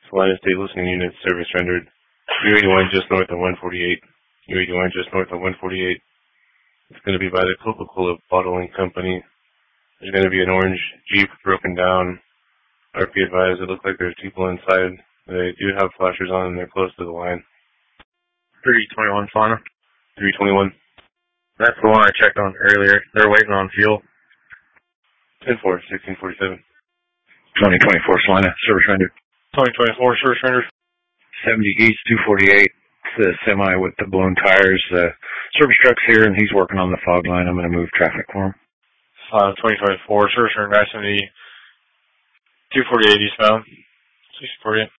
Salina State listening unit service rendered. U81 just north of 148. U81 just north of 148. It's going to be by the Coca-Cola bottling company. There's going to be an orange Jeep broken down. RP advised, it looks like there's people inside. They do have flashers on and they're close to the line. 321 Salina. 321. That's the one I checked on earlier. They're waiting on fuel. 10-4, 1647. 2024 Salina, service rendered. 2024 service rendered. 70 East 248. It's the semi with the blown tires. Service truck's here and he's working on the fog line. I'm going to move traffic for him. 2024 service rendered. 70 248 eastbound. 648.